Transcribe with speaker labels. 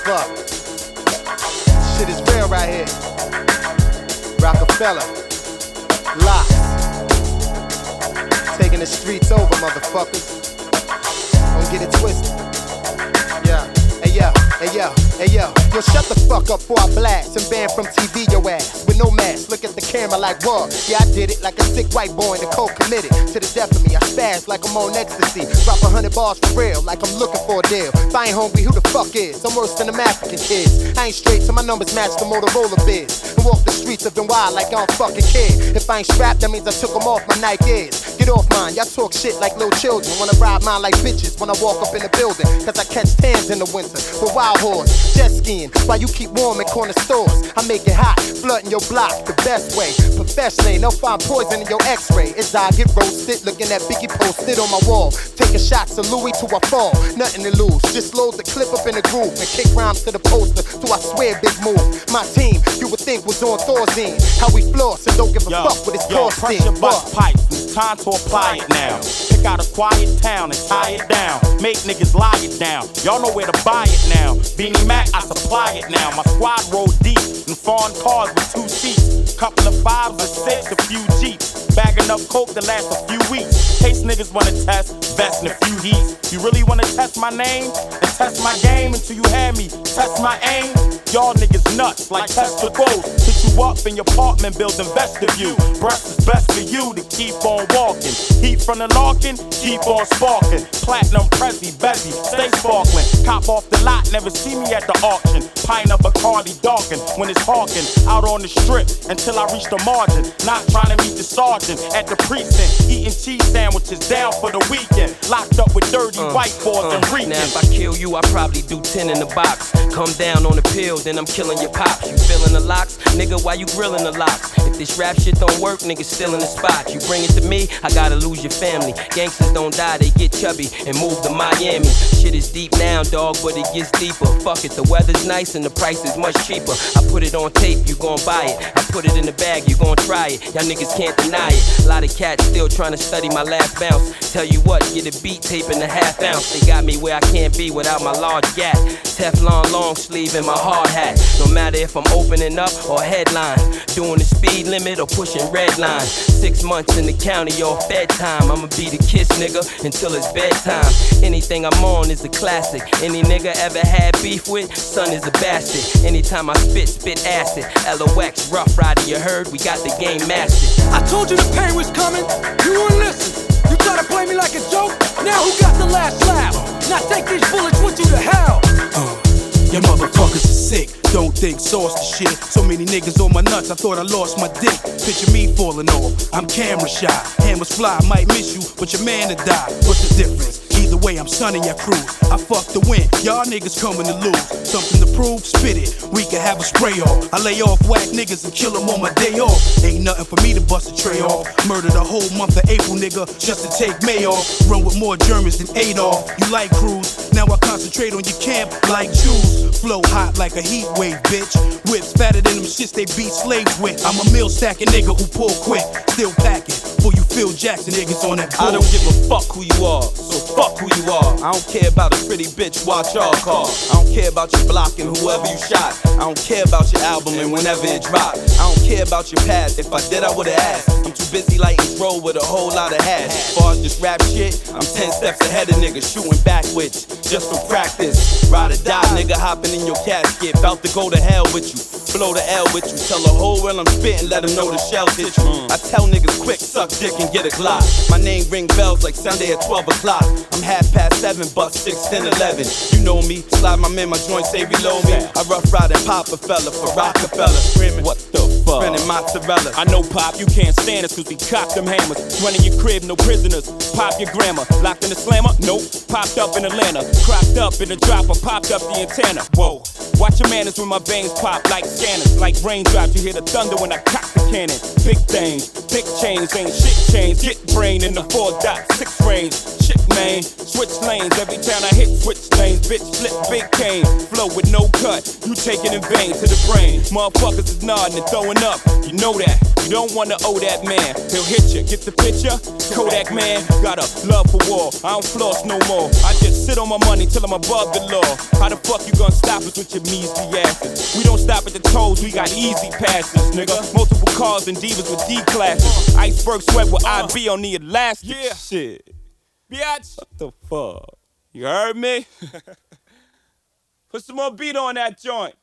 Speaker 1: fuck. Shit is real right here. Rockefeller, Lock, taking the streets over, motherfuckers. Don't get it twisted. Yeah, hey yo, hey yo, hey yo. Yo, shut the fuck up before I blast and ban from TV your ass with no mask. Look at the camera like what? Yeah, I did it like a sick white boy in the cold committed to the death of me. I spaz like I'm on ecstasy. Drop 100 bars for real, like I'm looking for a deal. If I ain't hungry, who the fuck is? I'm worse than them African kids. I ain't straight, so my numbers match the Motorola biz. And walk the streets of NY like I'm fucking kid. If I ain't strapped, that means I took them off my Nikes. Get off mine, y'all talk shit like little children. Wanna ride mine like bitches when I walk up in the building. Cause I catch tans in the winter with wild horse. Jet skiing, while you keep warm in corner stores. I make it hot, flooding your block the best way. Professionally, they'll find poison in your x-ray. It's I get roasted, looking at Biggie posted on my wall. Taking shots of Louis till I fall, nothing to lose. Just load the clip up in the groove and kick rhymes to the poster till I swear big move. My team, you would think was on Thor's end. How we floss and don't give a fuck what it's costing.
Speaker 2: Pressure bust pipes, it's time to apply it now. Pick out a quiet town and tie it down. Make niggas lie it down. Y'all know where to buy it now. Beanie Mac, I supply it now. My squad roll deep in foreign cars with 2 seats. Couple of 5s or 6, a few Jeeps. Bagging up coke to last a few weeks. Case niggas wanna test, vest in a few heats. You really wanna test my name? And test my game until you had me. Test my aim? Y'all niggas nuts like Tesla Grows. Hit you up in your apartment building vestibule. Breath is best for you to keep on walking. Heat from the Larkin, keep on sparking. Platinum, Prezi, Bezzy, stay sparkling. Cop off the lot, never see me at the auction. Pint of Bacardi darken when it's hawking. Out on the strip until I reach the margin. Not trying to meet the sergeant at the precinct. Eating cheese sandwiches down for the weekend. Locked up with dirty white boys and reeking.
Speaker 3: Now if I kill you, I probably do 10 in the box. Come down on the pill, then I'm killing your pops. You feeling the locks? Nigga, why you grilling the locks? If this rap shit don't work, niggas still in the spot. You bring it to me, I gotta lose your family. Gangsters don't die, they get chubby and move to Miami. Shit is deep now, dog, but it gets deeper. Fuck it, the weather's nice and the price is much cheaper. I put it on tape, you gon' buy it. I put it in the bag, you gon' try it. Y'all niggas can't deny it. A lot of cats still trying to study my last bounce. Tell you what, get a beat tape in a half ounce. They got me where I can't be without my large gap. Teflon long sleeve and my hard hat. No matter if I'm opening up or headline. Doing the speed limit or pushing red line. 6 months in the county off bedtime. I'ma be the kiss nigga until it's bedtime. Anything I'm on is a classic. Any nigga ever had beef with, son is a bastard. Anytime I spit acid. LOX, Rough Rider, you heard? We got the game mastered.
Speaker 4: I told you the pain was coming, you wouldn't listen. You try to play me like a joke, now who got the last laugh? Now take these bullets with you to hell.
Speaker 5: Your motherfuckers are sick, don't think sauce the shit. So many niggas on my nuts, I thought I lost my dick. Picture me falling off, I'm camera shy. Hammers fly, I might miss you, but your man to die. What's the difference? Either way, I'm sunning your crew. I fuck the win, y'all niggas coming to lose. Something to prove, spit it, we can have a spray off. I lay off whack niggas and kill them on my day off. Ain't nothing for me to bust a tray off. Murdered a whole month of April, nigga, just to take May off. Run with more Germans than Adolf. You like cruise, now I concentrate on your camp like Jews. Flow hot like a heat wave, bitch. Whips fatter than them shits they beat slaves with. I'm a meal stacking nigga who pull quick. Still packing, for you Phil Jackson niggas on that bull.
Speaker 2: I don't give a fuck who you are, so fuck who you are. I don't care about a pretty bitch, watch y'all call. I don't care about your block and whoever you shot. I don't care about your album and whenever it drop. I don't care about your past, if I did I would've asked. I'm too busy lighting throw with a whole lot of hash. As far as this rap shit, I'm 10 steps ahead of niggas shooting backwards, just for practice. Ride or die, nigga hopping in your casket, bout to go to hell with you. Blow the L with you, tell the whole world I'm spitting, let them know the shells hit you. I tell niggas quick, suck dick and get a Glock. My name ring bells like Sunday at 12 o'clock. I'm 7:30, but 6, 10, 11. You know me, slide my man, my joint say reload me. I rough ride and pop a fella for Rockefeller. Screaming, what the fuck? Spinning mozzarella. I know Pop, you can't stand us cause we cock them hammers. Running your crib, no prisoners. Pop your grammar. Locked in the slammer? Nope. Popped up in Atlanta. Cropped up in the dropper, popped up the antenna. Whoa. Watch your manners when my veins pop like scanners. Like raindrops, you hear the thunder when I cock the cannon. Big things, big chains, ain't shit chains. Get brain in the 4.6 range. Shit man, switch lanes. Every time I hit, switch lanes. Bitch, flip big cane. Flow with no cut, you take it in vain to the brain. Motherfuckers is nodding and throwing coming up, you know that. You don't wanna owe that man. He'll hit you, get the picture? Kodak man, got a love for war. I don't floss no more. I just sit on my money till I'm above the law. How the fuck you gonna stop us with your measly asses? We don't stop at the tolls, we got easy passes, nigga. Multiple cars and divas with D-classes. Iceberg sweat with IB on the elastic. Yeah. Shit. Biatch. What the fuck? You heard me? Put some more beat on that joint.